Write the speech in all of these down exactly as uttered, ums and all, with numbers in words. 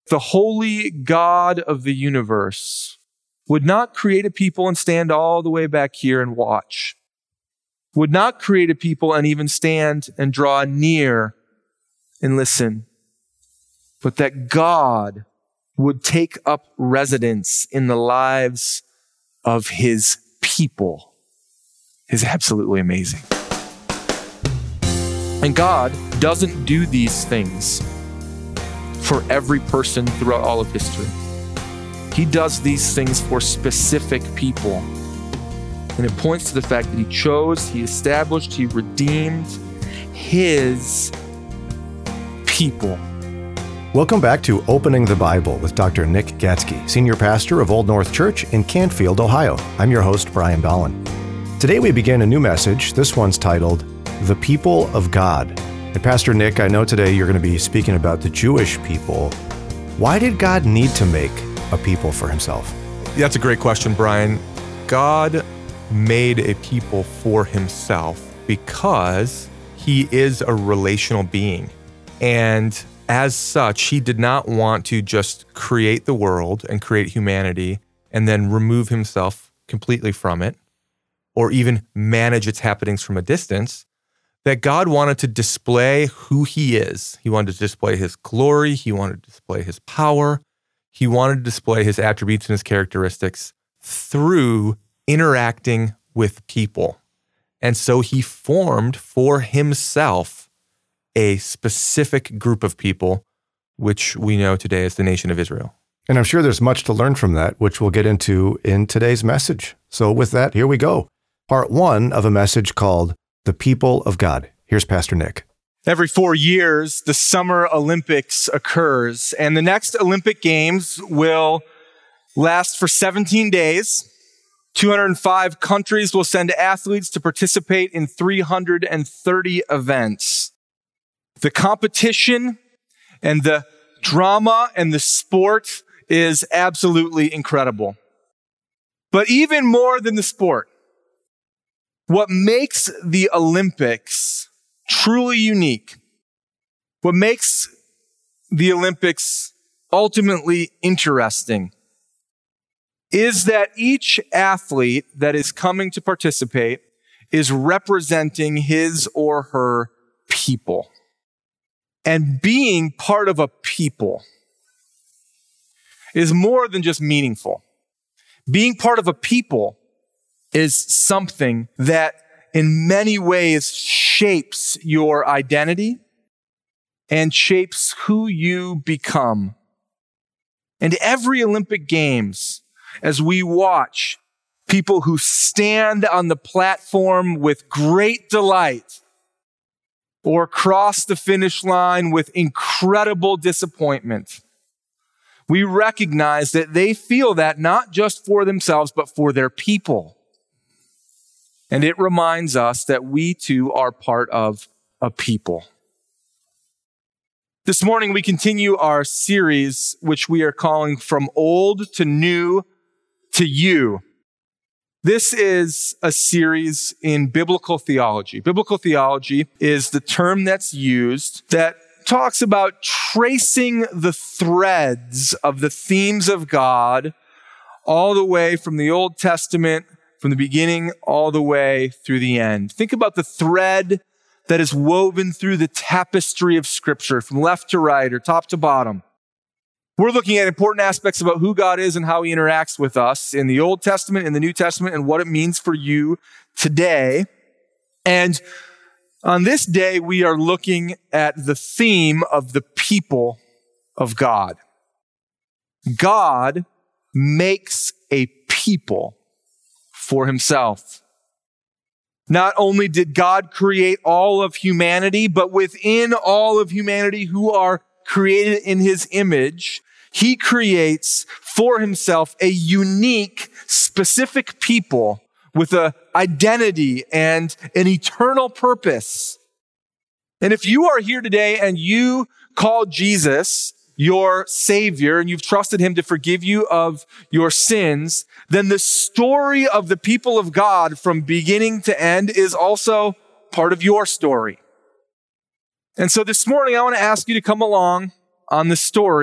the holy God of the universe would not create a people and stand all the way back here and watch, would not create a people and even stand and draw near and listen, but that God would take up residence in the lives of his people is absolutely amazing. And God doesn't do these things for every person throughout all of history. He does these things for specific people. And it points to the fact that he chose, he established, he redeemed his people. Welcome back to Opening the Bible with Doctor Nick Gatzke, Senior Pastor of Old North Church in Canfield, Ohio. I'm your host, Brian Dolan. Today we begin a new message. This one's titled, The People of God. And Pastor Nick, I know today you're going to be speaking about the Jewish people. Why did God need to make a people for himself? That's a great question, Brian. God made a people for himself because he is a relational being. And as such, he did not want to just create the world and create humanity and then remove himself completely from it, or even manage its happenings from a distance. That God wanted to display who he is. He wanted to display his glory. He wanted to display his power. He wanted to display his attributes and his characteristics through interacting with people. And so he formed for himself a specific group of people, which we know today as the nation of Israel. And I'm sure there's much to learn from that, which we'll get into in today's message. So with that, here we go. Part one of a message called The People of God. Here's Pastor Nick. Every four years, the Summer Olympics occurs, and the next Olympic Games will last for seventeen days. two hundred five countries will send athletes to participate in three hundred thirty events. The competition and the drama and the sport is absolutely incredible. But even more than the sport, what makes the Olympics truly unique, what makes the Olympics ultimately interesting, is that each athlete that is coming to participate is representing his or her people. And being part of a people is more than just meaningful. Being part of a people is something that in many ways shapes your identity and shapes who you become. And every Olympic Games, as we watch people who stand on the platform with great delight or cross the finish line with incredible disappointment, we recognize that they feel that not just for themselves, but for their people. And it reminds us that we too are part of a people. This morning we continue our series, which we are calling From Old to New to You. This is a series in biblical theology. Biblical theology is the term that's used that talks about tracing the threads of the themes of God all the way from the Old Testament, from the beginning all the way through the end. Think about the thread that is woven through the tapestry of Scripture from left to right or top to bottom. We're looking at important aspects about who God is and how he interacts with us in the Old Testament, in the New Testament, and what it means for you today. And on this day, we are looking at the theme of the people of God. God makes a people for himself. Not only did God create all of humanity, but within all of humanity who are created in his image, he creates for himself a unique, specific people with an identity and an eternal purpose. And if you are here today and you call Jesus your Savior and you've trusted him to forgive you of your sins, then the story of the people of God from beginning to end is also part of your story. And so this morning, I want to ask you to come along on the story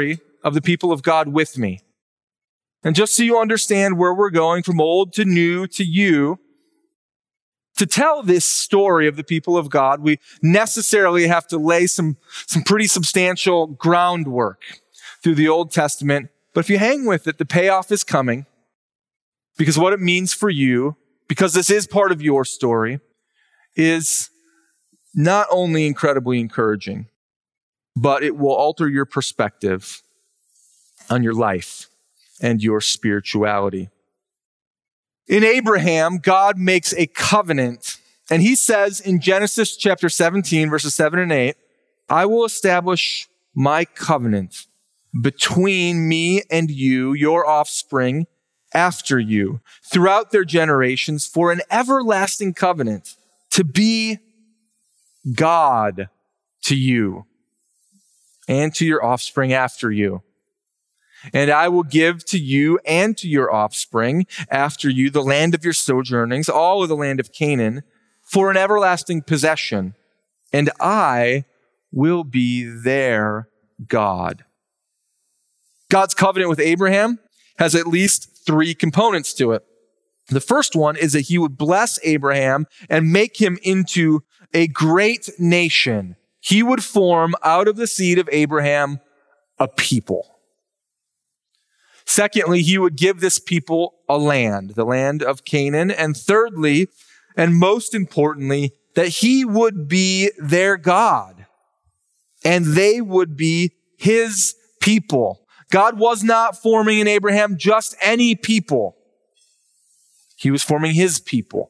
of the people of God with me. And just so you understand where we're going from old to new to you, to tell this story of the people of God, we necessarily have to lay some, some pretty substantial groundwork through the Old Testament. But if you hang with it, the payoff is coming, because what it means for you, because this is part of your story, is not only incredibly encouraging, but it will alter your perspective on your life and your spirituality. In Abraham, God makes a covenant, and he says in Genesis chapter seventeen, verses seven and eight, I will establish my covenant between me and you, your offspring, after you, throughout their generations, for an everlasting covenant, to be God to you and to your offspring after you. And I will give to you and to your offspring after you the land of your sojournings, all of the land of Canaan, for an everlasting possession, and I will be their God. God's covenant with Abraham has at least three components to it. The first one is that he would bless Abraham and make him into a great nation. He would form out of the seed of Abraham a people. Secondly, he would give this people a land, the land of Canaan. And thirdly, and most importantly, that he would be their God and they would be his people. God was not forming in Abraham just any people. He was forming his people.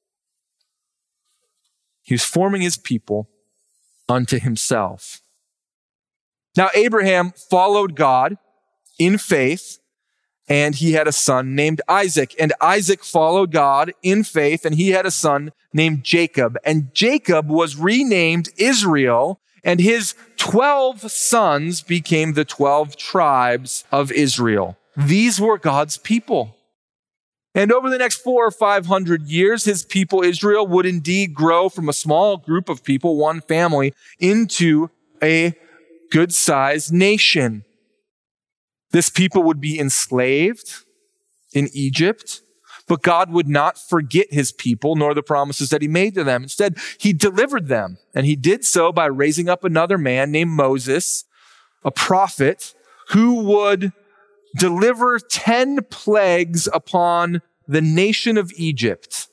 He was forming his people unto himself. Now, Abraham followed God in faith, and he had a son named Isaac. And Isaac followed God in faith, and he had a son named Jacob. And Jacob was renamed Israel, and his twelve sons became the twelve tribes of Israel. These were God's people. And over the next four or five hundred years, his people Israel would indeed grow from a small group of people, one family, into a good-sized nation. This people would be enslaved in Egypt, but God would not forget his people nor the promises that he made to them. Instead, he delivered them, and he did so by raising up another man named Moses, a prophet, who would deliver ten plagues upon the nation of Egypt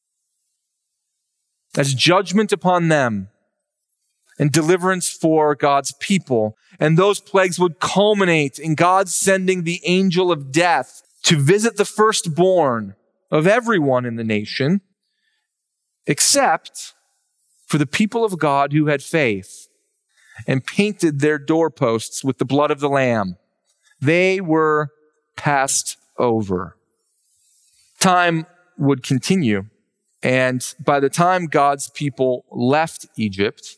as judgment upon them and deliverance for God's people. And those plagues would culminate in God sending the angel of death to visit the firstborn of everyone in the nation, except for the people of God who had faith and painted their doorposts with the blood of the Lamb. They were passed over. Time would continue, and by the time God's people left Egypt,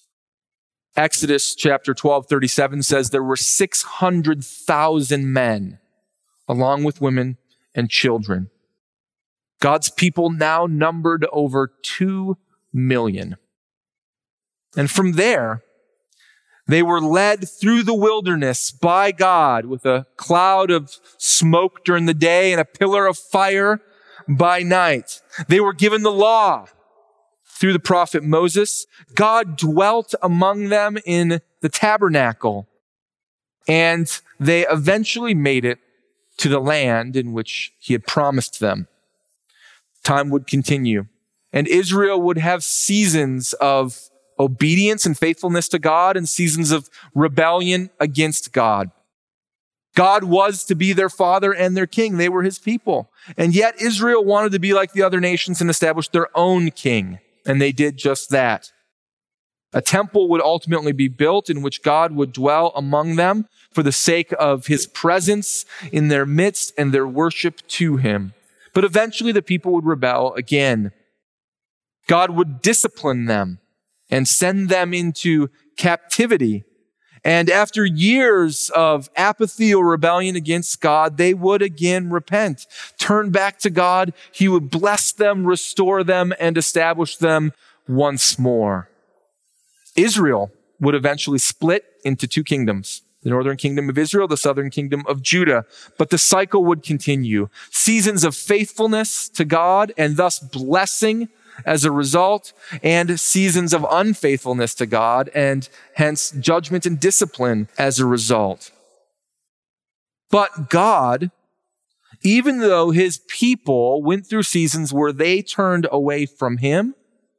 Exodus chapter twelve, thirty-seven says there were six hundred thousand men, along with women and children. God's people now numbered over two million. And from there, they were led through the wilderness by God with a cloud of smoke during the day and a pillar of fire by night. They were given the law through the prophet Moses. God dwelt among them in the tabernacle, and they eventually made it to the land in which he had promised them. Time would continue, and Israel would have seasons of obedience and faithfulness to God and seasons of rebellion against God. God was to be their father and their king. They were his people. And yet Israel wanted to be like the other nations and establish their own king. And they did just that. A temple would ultimately be built in which God would dwell among them for the sake of his presence in their midst and their worship to him. But eventually the people would rebel again. God would discipline them and send them into captivity. And after years of apathy or rebellion against God, they would again repent, turn back to God. He would bless them, restore them, and establish them once more. Israel would eventually split into two kingdoms, The northern kingdom of Israel, the southern kingdom of Judah. But the cycle would continue. Seasons of faithfulness to God and thus blessing as a result, and seasons of unfaithfulness to God and hence judgment and discipline as a result. But God, even though his people went through seasons where they turned away from him,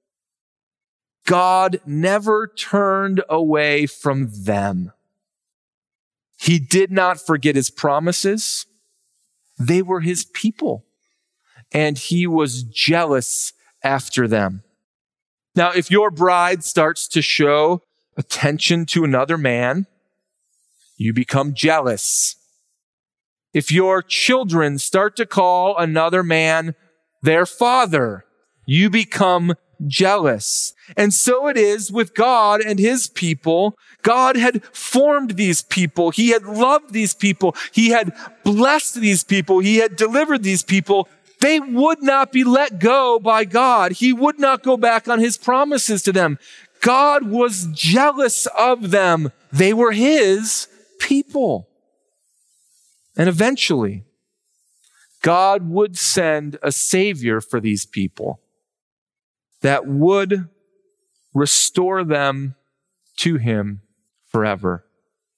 God never turned away from them. He did not forget his promises. They were his people, and he was jealous after them. Now, if your bride starts to show attention to another man, you become jealous. If your children start to call another man their father, you become jealous. And so it is with God and his people. God had formed these people. He had loved these people. He had blessed these people. He had delivered these people. They would not be let go by God. He would not go back on his promises to them. God was jealous of them. They were his people. And eventually, God would send a savior for these people that would restore them to him forever.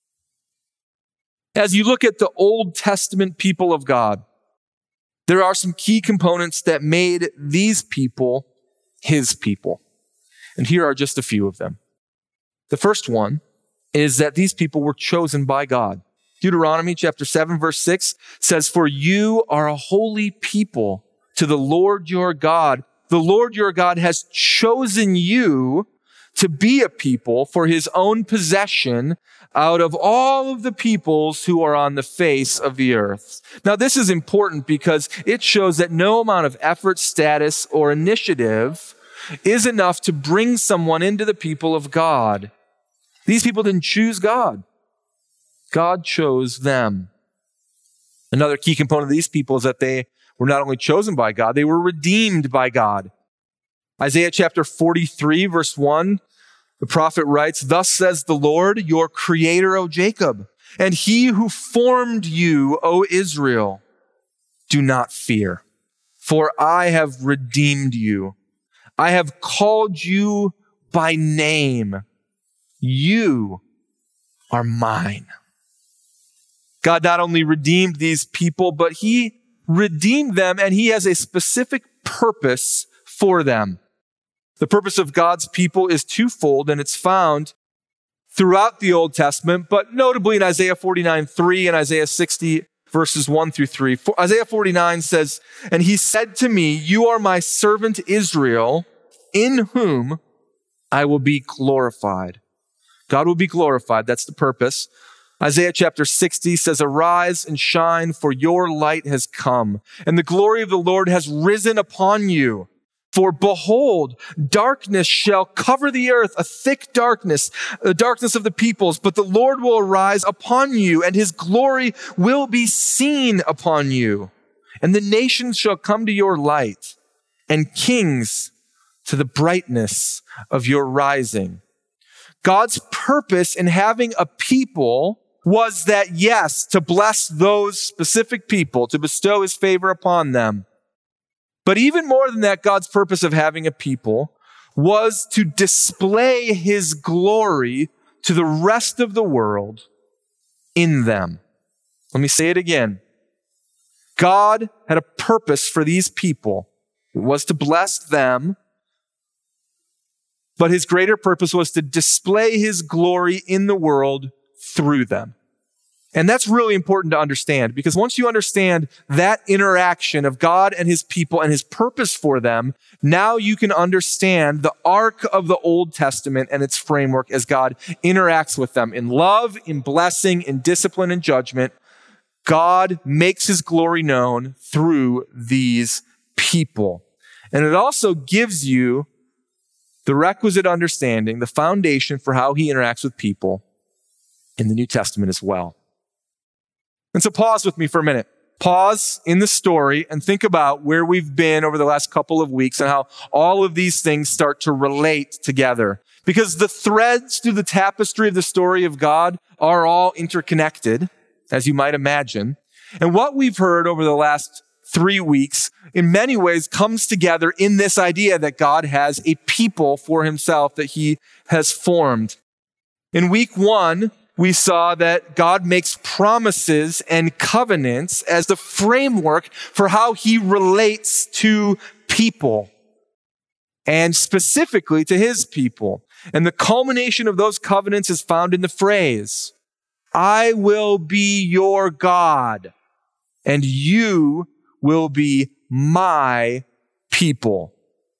As you look at the Old Testament people of God, there are some key components that made these people his people. And here are just a few of them. The first one is that these people were chosen by God. Deuteronomy chapter seven, verse six says, "For you are a holy people to the Lord your God. The Lord your God has chosen you to be a people for his own possession out of all of the peoples who are on the face of the earth." Now, this is important because it shows that no amount of effort, status, or initiative is enough to bring someone into the people of God. These people didn't choose God. God chose them. Another key component of these people is that they were not only chosen by God, they were redeemed by God. Isaiah chapter forty-three, verse one, the prophet writes, "Thus says the Lord, your creator, O Jacob, and he who formed you, O Israel, do not fear, for I have redeemed you. I have called you by name. You are mine." God not only redeemed these people, but he redeemed them, and he has a specific purpose for them. The purpose of God's people is twofold, and it's found throughout the Old Testament, but notably in Isaiah forty-nine, three and Isaiah sixty, verses one through three. For Isaiah forty-nine says, "And he said to me, you are my servant Israel, in whom I will be glorified." God will be glorified. That's the purpose. Isaiah chapter sixty says, "Arise and shine, for your light has come, and the glory of the Lord has risen upon you. For behold, darkness shall cover the earth, a thick darkness, the darkness of the peoples, but the Lord will arise upon you, and his glory will be seen upon you. And the nations shall come to your light, and kings to the brightness of your rising." God's purpose in having a people was that, yes, to bless those specific people, to bestow his favor upon them. But even more than that, God's purpose of having a people was to display his glory to the rest of the world in them. Let me say it again. God had a purpose for these people. It was to bless them, but his greater purpose was to display his glory in the world through them. And that's really important to understand, because once you understand that interaction of God and his people and his purpose for them, now you can understand the arc of the Old Testament and its framework as God interacts with them in love, in blessing, in discipline, and judgment. God makes his glory known through these people. And it also gives you the requisite understanding, the foundation for how he interacts with people in the New Testament as well. And so pause with me for a minute. Pause in the story and think about where we've been over the last couple of weeks and how all of these things start to relate together. because the threads through the tapestry of the story of God are all interconnected, as you might imagine. And what we've heard over the last three weeks, in many ways, comes together in this idea that God has a people for himself that he has formed. In week one, we saw that God makes promises and covenants as the framework for how he relates to people, and specifically to his people. And the culmination of those covenants is found in the phrase, I will be your God, and you will be my people.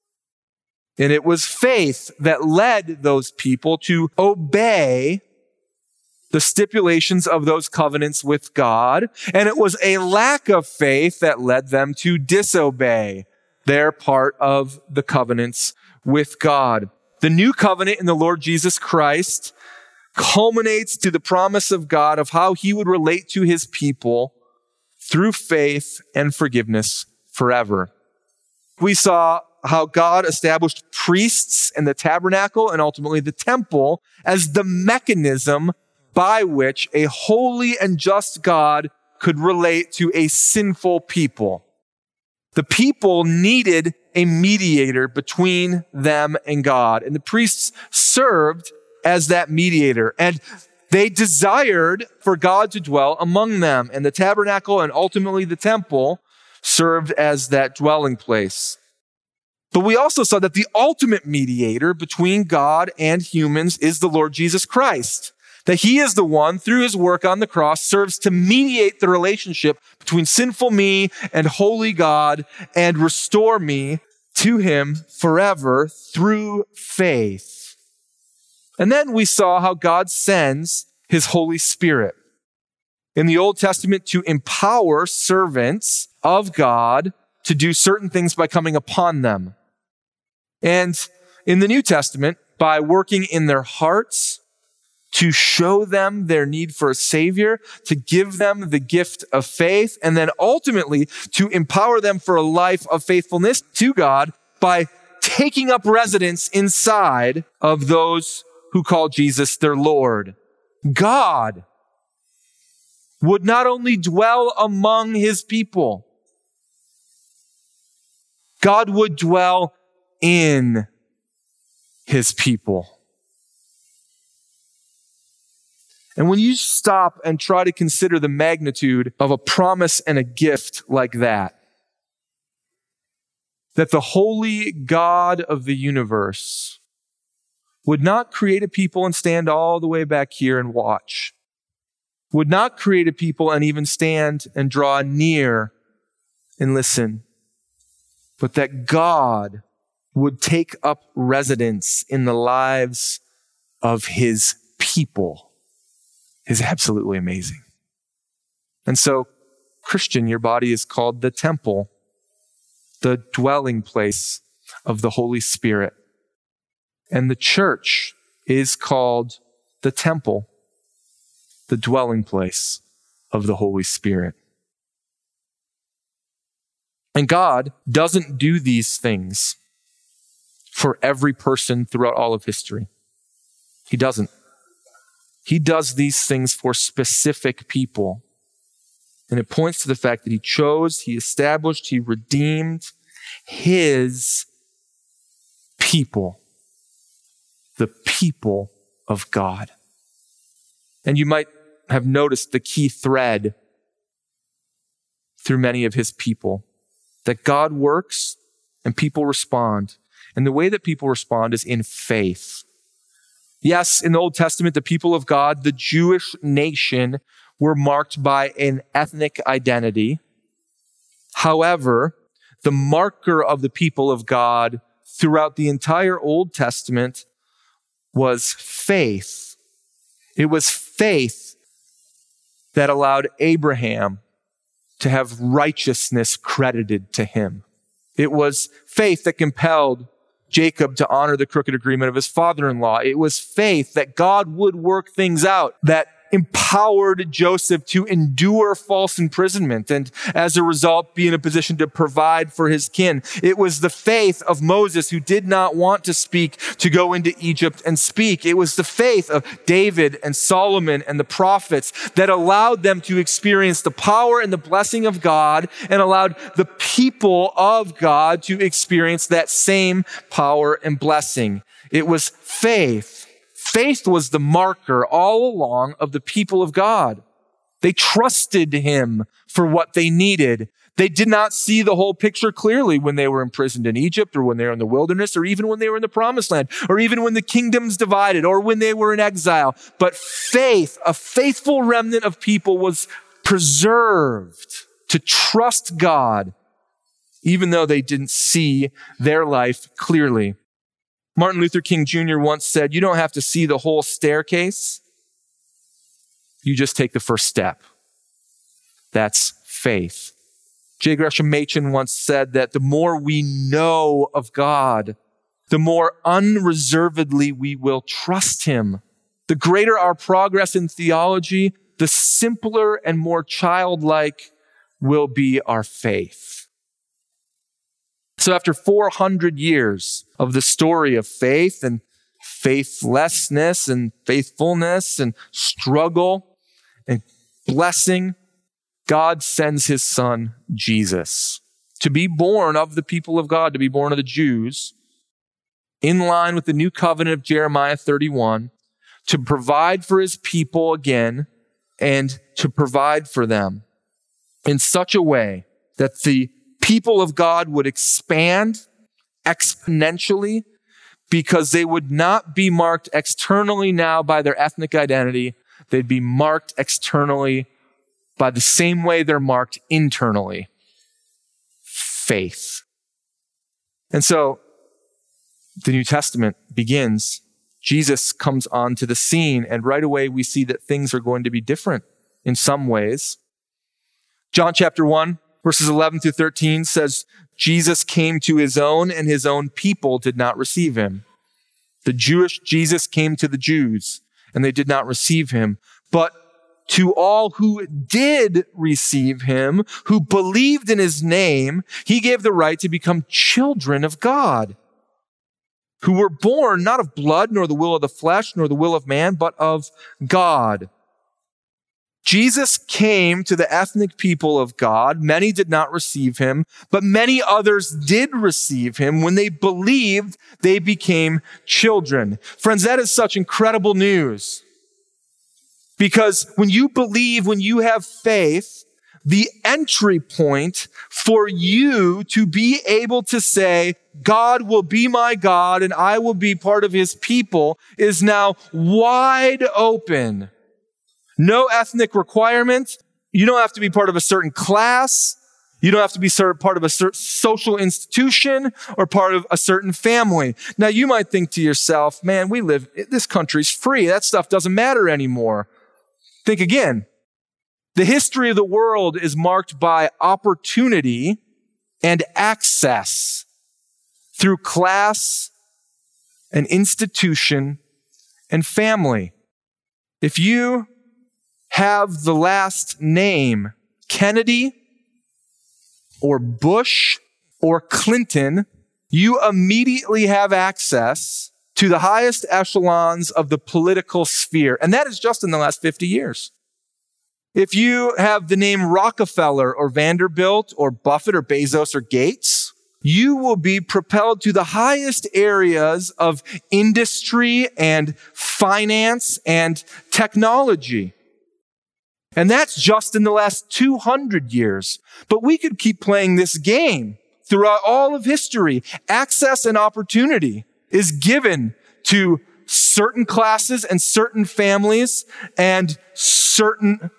And it was faith that led those people to obey the stipulations of those covenants with God. And it was a lack of faith that led them to disobey their part of the covenants with God. The new covenant in the Lord Jesus Christ culminates to the promise of God of how he would relate to his people through faith and forgiveness forever. We saw how God established priests in the tabernacle and ultimately the temple as the mechanism by which a holy and just God could relate to a sinful people. The people needed a mediator between them and God, and the priests served as that mediator, and they desired for God to dwell among them, and the tabernacle and ultimately the temple served as that dwelling place. But we also saw that the ultimate mediator between God and humans is the Lord Jesus Christ. That he is the one, through his work on the cross, serves to mediate the relationship between sinful me and holy God and restore me to him forever through faith. And then we saw how God sends his Holy Spirit in the Old Testament to empower servants of God to do certain things by coming upon them. And in the New Testament, by working in their hearts, to show them their need for a Savior, to give them the gift of faith, and then ultimately to empower them for a life of faithfulness to God by taking up residence inside of those who call Jesus their Lord. God would not only dwell among his people, God would dwell in his people. And when you stop and try to consider the magnitude of a promise and a gift like that, that the holy God of the universe would not create a people and stand all the way back here and watch, would not create a people and even stand and draw near and listen, but that God would take up residence in the lives of his people is absolutely amazing. And so, Christian, your body is called the temple, the dwelling place of the Holy Spirit. And the church is called the temple, the dwelling place of the Holy Spirit. And God doesn't do these things for every person throughout all of history. He doesn't. He does these things for specific people. And it points to the fact that he chose, he established, he redeemed his people, the people of God. And you might have noticed the key thread through many of his people, that God works and people respond. And the way that people respond is in faith. Yes, in the Old Testament, the people of God, the Jewish nation, were marked by an ethnic identity. However, the marker of the people of God throughout the entire Old Testament was faith. It was faith that allowed Abraham to have righteousness credited to him. It was faith that compelled Jacob to honor the crooked agreement of his father-in-law. It was faith that God would work things out that empowered Joseph to endure false imprisonment and as a result be in a position to provide for his kin. It was the faith of Moses, who did not want to speak, to go into Egypt and speak. It was the faith of David and Solomon and the prophets that allowed them to experience the power and the blessing of God and allowed the people of God to experience that same power and blessing. It was faith. Faith was the marker all along of the people of God. They trusted him for what they needed. They did not see the whole picture clearly when they were imprisoned in Egypt or when they were in the wilderness or even when they were in the promised land or even when the kingdoms divided or when they were in exile. But faith, a faithful remnant of people, was preserved to trust God even though they didn't see their life clearly. Martin Luther King Junior once said, "You don't have to see the whole staircase. You just take the first step." That's faith. J. Gresham Machen once said that the more we know of God, the more unreservedly we will trust him. The greater our progress in theology, the simpler and more childlike will be our faith. So after four hundred years of the story of faith and faithlessness and faithfulness and struggle and blessing, God sends his son, Jesus, to be born of the people of God, to be born of the Jews, in line with the new covenant of Jeremiah thirty-one, to provide for his people again and to provide for them in such a way that the people of God would expand exponentially because they would not be marked externally now by their ethnic identity. They'd be marked externally by the same way they're marked internally. Faith. And so the New Testament begins. Jesus comes onto the scene, and right away we see that things are going to be different in some ways. John chapter one, verses eleven through thirteen says, Jesus came to his own, and his own people did not receive him. The Jewish Jesus came to the Jews, and they did not receive him. But to all who did receive him, who believed in his name, he gave the right to become children of God, who were born not of blood, nor the will of the flesh, nor the will of man, but of God. Jesus came to the ethnic people of God. Many did not receive him, but many others did receive him. When they believed, they became children. Friends, that is such incredible news. Because when you believe, when you have faith, the entry point for you to be able to say, God will be my God and I will be part of his people, is now wide open. No ethnic requirement. You don't have to be part of a certain class. You don't have to be part of a certain social institution or part of a certain family. Now, you might think to yourself, man, we live, this country's free. That stuff doesn't matter anymore. Think again. The history of the world is marked by opportunity and access through class and institution and family. If you have the last name Kennedy or Bush or Clinton, you immediately have access to the highest echelons of the political sphere. And that is just in the last fifty years. If you have the name Rockefeller or Vanderbilt or Buffett or Bezos or Gates, you will be propelled to the highest areas of industry and finance and technology. And that's just in the last two hundred years. But we could keep playing this game throughout all of history. Access and opportunity is given to certain classes and certain families and certain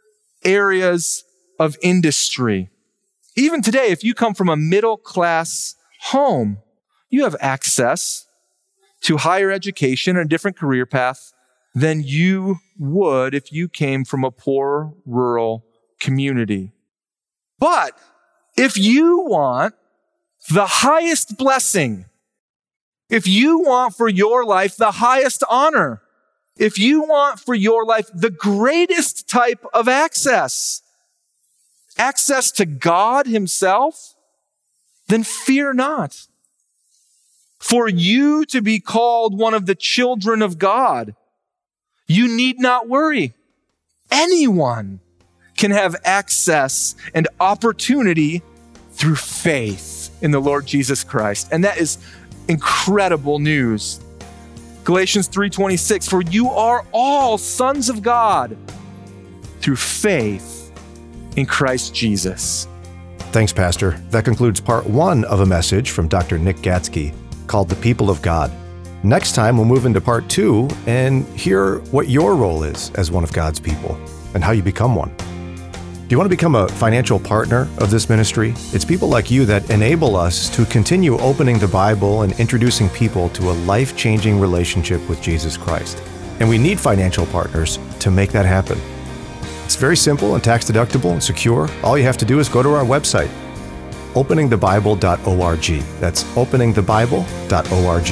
areas of industry. Even today, if you come from a middle-class home, you have access to higher education and a different career path than you would if you came from a poor, rural community. But if you want the highest blessing, if you want for your life the highest honor, If you want for your life the greatest type of access, access to God himself, then fear not. For you to be called one of the children of God, you need not worry. Anyone can have access and opportunity through faith in the Lord Jesus Christ. And that is incredible news. Galatians three twenty-six, for you are all sons of God through faith in Christ Jesus. Thanks, Pastor. That concludes part one of a message from Doctor Nick Gatzke called The People of God. Next time, we'll move into part two and hear what your role is as one of God's people and how you become one. Do you want to become a financial partner of this ministry? It's people like you that enable us to continue opening the Bible and introducing people to a life-changing relationship with Jesus Christ. And we need financial partners to make that happen. It's very simple and tax-deductible and secure. All you have to do is go to our website, opening the bible dot org. That's opening the bible dot org.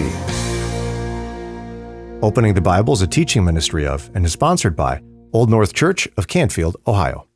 Opening the Bible is a teaching ministry of and is sponsored by Old North Church of Canfield, Ohio.